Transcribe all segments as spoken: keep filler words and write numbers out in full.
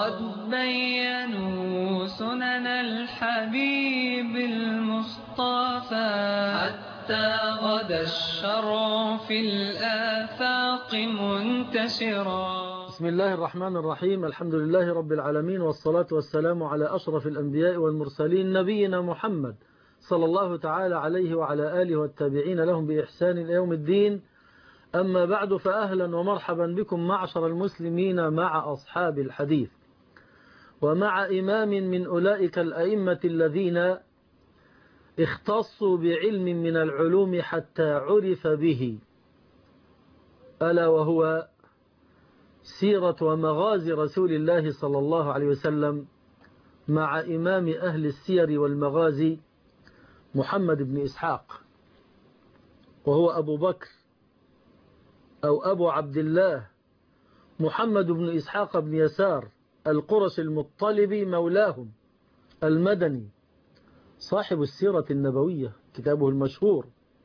قد بينوا سنن الحبيب المصطفى حتى غدا الشرع في الآفاق منتشرا. بسم الله الرحمن الرحيم. الحمد لله رب العالمين، والصلاة والسلام على أشرف الأنبياء والمرسلين نبينا محمد صلى الله تعالى عليه وعلى آله والتابعين لهم بإحسان إلى يوم الدين. أما بعد، فأهلا ومرحبا بكم معشر المسلمين مع أصحاب الحديث، ومع إمام من أولئك الأئمة الذين اختصوا بعلم من العلوم حتى عرف به، ألا وهو سيرة ومغازي رسول الله صلى الله عليه وسلم، مع إمام أهل السير والمغازي محمد بن إسحاق، وهو أبو بكر أو أبو عبد الله محمد بن إسحاق بن يسار القرش المطلبي مولاهم المدني، صاحب السيرة النبوية. كتابه المشهور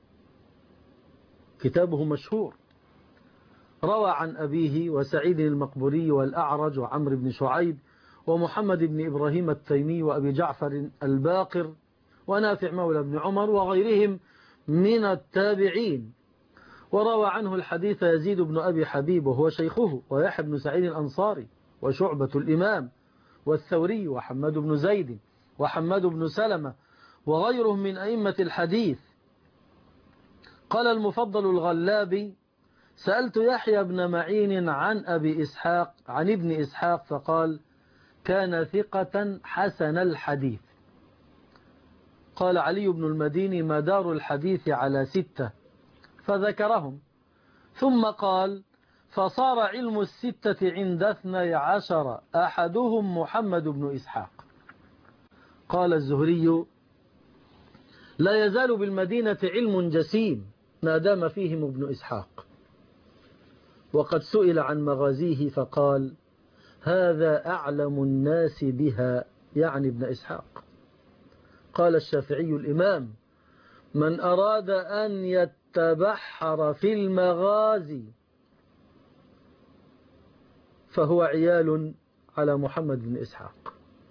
كتابه مشهور روى عن أبيه وسعيد المقبوري والأعرج وعمر بن شعيب ومحمد بن إبراهيم التيمي وأبي جعفر الباقر ونافع مولى بن عمر وغيرهم من التابعين. وروى عنه الحديث يزيد بن أبي حبيب وهو شيخه، ويحيى بن سعيد الأنصاري، وشعبة الإمام، والثوري، وحماد بن زيد، وحماد بن سلمة، وغيرهم من أئمة الحديث. قال المفضل الغلابي: سألت يحيى بن معين عن أبي إسحاق عن ابن إسحاق فقال: كان ثقة حسن الحديث. قال علي بن المديني: مدار الحديث على ستة، فذكرهم، ثم قال: فصار علم الستة عند اثني عشر، أحدهم محمد بن إسحاق. قال الزهري: لا يزال بالمدينة علم جسيم ما دام فيهم ابن إسحاق. وقد سئل عن مغازيه فقال: هذا أعلم الناس بها، يعني ابن إسحاق. قال الشافعي الإمام: من أراد أن يتبحر في المغازي فهو عيال على محمد بن إسحاق.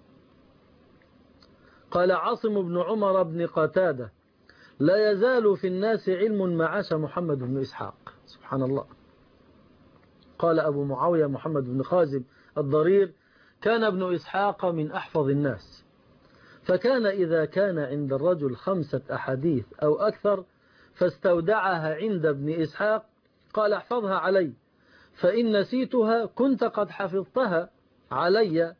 قال عاصم بن عمر بن قتادة: لا يزال في الناس علم معاش محمد بن إسحاق. سبحان الله. قال أبو معاوية محمد بن خازم الضرير: كان ابن إسحاق من أحفظ الناس، فكان إذا كان عند الرجل خمسة أحاديث أو أكثر فاستودعها عند ابن إسحاق قال: احفظها علي، فإن نسيتها كنت قد حفظتها علي.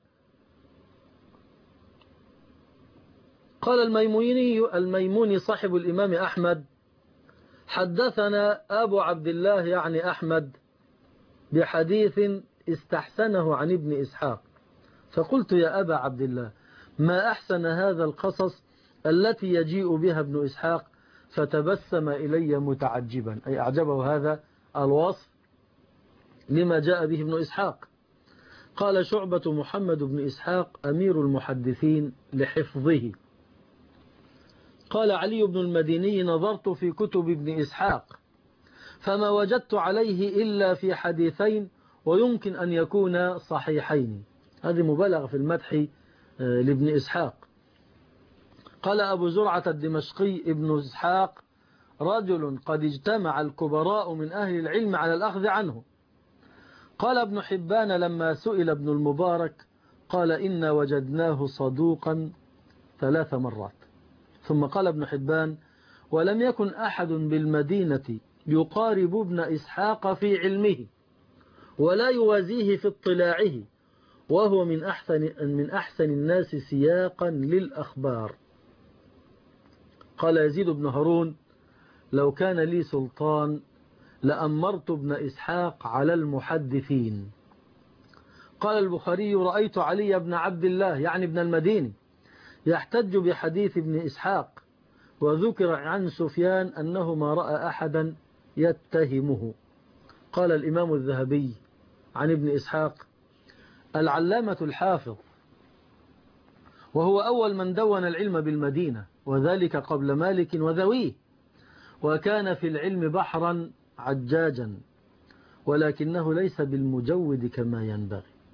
قال الميموني الميموني صاحب الإمام أحمد: حدثنا أبو عبد الله يعني أحمد بحديث استحسنه عن ابن إسحاق، فقلت: يا أبا عبد الله، ما أحسن هذا القصص التي يجيء بها ابن إسحاق؟ فتبسم إلي متعجبا، أي أعجبه هذا الوصف لما جاء به ابن إسحاق. قال شعبة محمد بن إسحاق أمير المحدثين لحفظه. قال علي بن المديني: نظرت في كتب ابن إسحاق فما وجدت عليه إلا في حديثين، ويمكن أن يكون صحيحين. هذه مبالغة في المدح لابن إسحاق. قال أبو زرعة الدمشقي: ابن إسحاق رجل قد اجتمع الكبراء من أهل العلم على الأخذ عنه. قال ابن حبان لما سئل ابن المبارك قال: إنا وجدناه صدوقا ثلاث مرات. ثم قال ابن حبان: ولم يكن أحد بالمدينة يقارب ابن إسحاق في علمه ولا يوازيه في اطلاعه، وهو من أحسن, من أحسن الناس سياقا للأخبار. قال يزيد بن هارون: لو كان لي سلطان لأمرت ابن إسحاق على المحدثين. قال البخاري: رأيت علي بن عبد الله يعني ابن المديني يحتج بحديث ابن إسحاق، وذكر عن سفيان أنه ما رأى أحدا يتهمه. قال الإمام الذهبي عن ابن إسحاق: العلامة الحافظ، وهو أول من دون العلم بالمدينة، وذلك قبل مالك وذويه، وكان في العلم بحرا عجاجا، ولكنه ليس بالمجود كما ينبغي.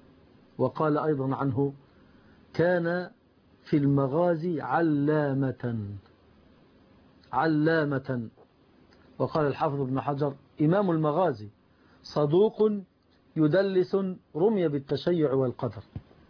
وقال أيضا عنه كان في المغازي علامة علامة. وقال الحافظ ابن حجر إمام المغازي صدوق يدلس رمي بالتشيع والقدر.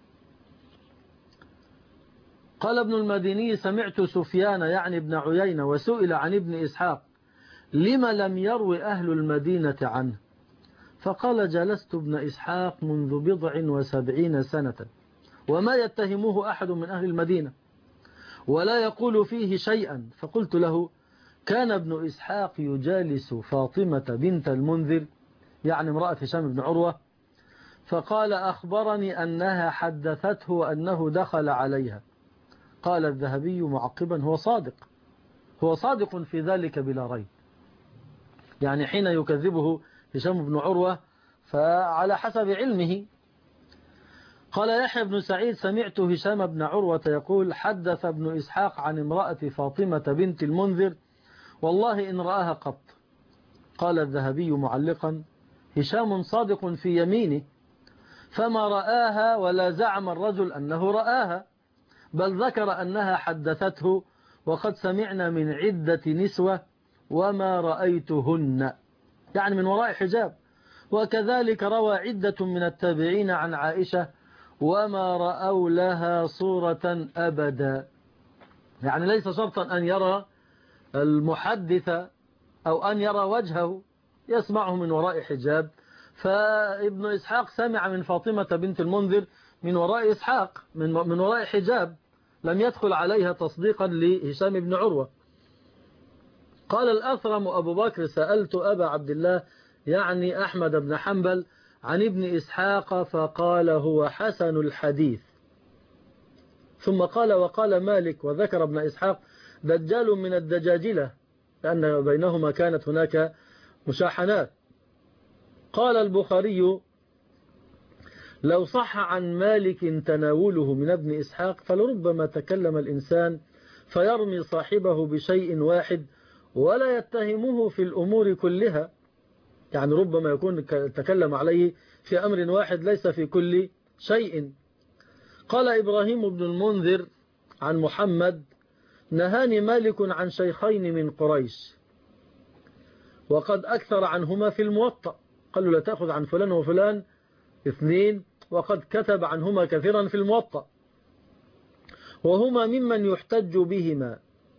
قال ابن المديني سمعت سفيان يعني ابن عيينة وسئل عن ابن إسحاق لما لم يروي أهل المدينة عنه، فقال جلست ابن إسحاق منذ بضع وسبعين سنة وما يتهمه أحد من أهل المدينة ولا يقول فيه شيئا. فقلت له كان ابن إسحاق يجالس فاطمة بنت المنذر يعني امرأة هشام بن عروة، فقال أخبرني أنها حدثته أنه دخل عليها. قال الذهبي معقبا هو صادق هو صادق في ذلك بلا ريب، يعني حين يكذبه هشام بن عروة فعلى حسب علمه. قال يحيى بن سعيد سمعت هشام بن عروة يقول حدث ابن إسحاق عن امرأة فاطمة بنت المنذر والله إن رآها قط. قال الذهبي معلقا هشام صادق في يمينه فما رآها ولا زعم الرجل أنه رآها، بل ذكر أنها حدثته وقد سمعنا من عدة نسوة وما رأيتهن، يعني من وراء حجاب. وكذلك روى عدة من التابعين عن عائشة وما رأوا لها صورة أبدا، يعني ليس شرطا أن يرى المحدث أو أن يرى وجهه، يسمعه من وراء حجاب. فابن إسحاق سمع من فاطمة بنت المنذر من وراء إسحاق من من وراء حجاب، لم يدخل عليها تصديقا لهشام بن عروة. قال الأثرم أبو بكر سألت أبا عبد الله يعني أحمد بن حنبل عن ابن إسحاق فقال هو حسن الحديث. ثم قال وقال مالك وذكر ابن إسحاق دجال من الدجاجلة لأن بينهما كانت هناك مشاحنات. قال البخاري لو صح عن مالك تناوله من ابن إسحاق فلربما تكلم الإنسان فيرمي صاحبه بشيء واحد ولا يتهمه في الأمور كلها، يعني ربما يكون تكلم عليه في أمر واحد ليس في كل شيء. قال إبراهيم بن المنذر عن محمد نهاني مالك عن شيخين من قريش وقد أكثر عنهما في الموطأ، قال له لا تأخذ عن فلان وفلان اثنين وقد كتب عنهما كثيرا في الموطأ، وهما ممن يحتج بهما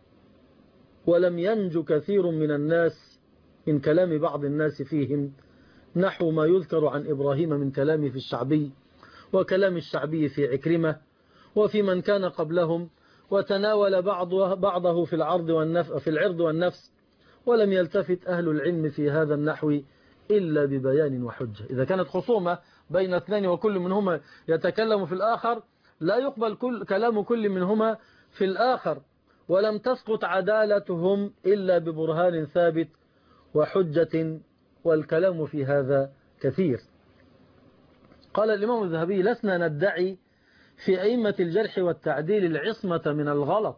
ولم ينج كثير من الناس من كلام بعض الناس فيهم، نحو ما يذكر عن إبراهيم من كلامه في الشعبي وكلام الشعبي في عكرمة وفي من كان قبلهم، وتناول بعضه, بعضه في العرض والنفس في العرض والنفس، ولم يلتفت أهل العلم في هذا النحو إلا ببيان وحجة. إذا كانت خصومة بين اثنين وكل منهما يتكلم في الآخر لا يقبل كل كلام كل منهما في الآخر، ولم تسقط عدالتهم إلا ببرهان ثابت وحجة، والكلام في هذا كثير. قال الإمام الذهبي لسنا ندعي في أئمة الجرح والتعديل العصمة من الغلط،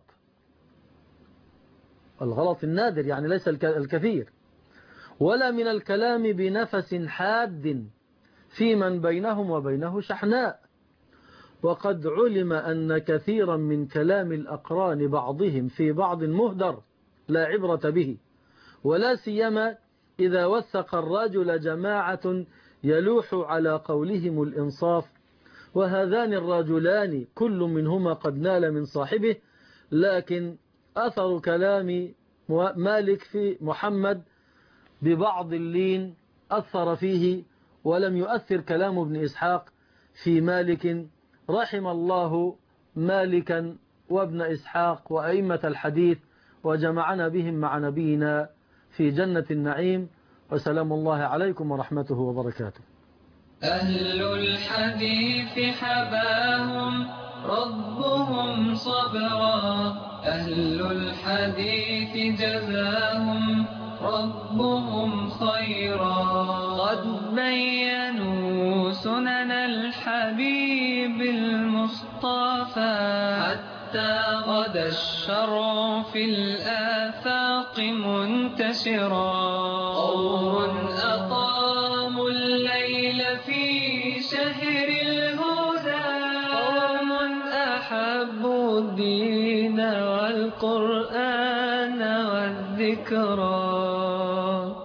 الغلط النادر يعني ليس الكثير، ولا من الكلام بنفس حاد في من بينهم وبينه شحناء، وقد علم أن كثيرا من كلام الأقران بعضهم في بعض مهدر لا عبرة به، ولا سيما إذا وثق الرجل جماعة يلوح على قولهم الإنصاف، وهذان الرجلان كل منهما قد نال من صاحبه، لكن أثر كلام مالك في محمد ببعض اللين أثر فيه، ولم يؤثر كلام ابن إسحاق في مالك. رحم الله مالكا وابن إسحاق وأئمة الحديث، وجمعنا بهم مع نبينا في جنة النعيم، وسلام الله عليكم ورحمته وبركاته. أهل الحديث حباهم ربهم صبرا، أهل الحديث جزاهم ربهم خيرا، قد بينوا سنن الحبيب المصطفى حتى غدا الشرع في الآفاق منتشرا. قوم أقاموا الليل في شهر الهدى أحبوا الدين والقرآن والذكرى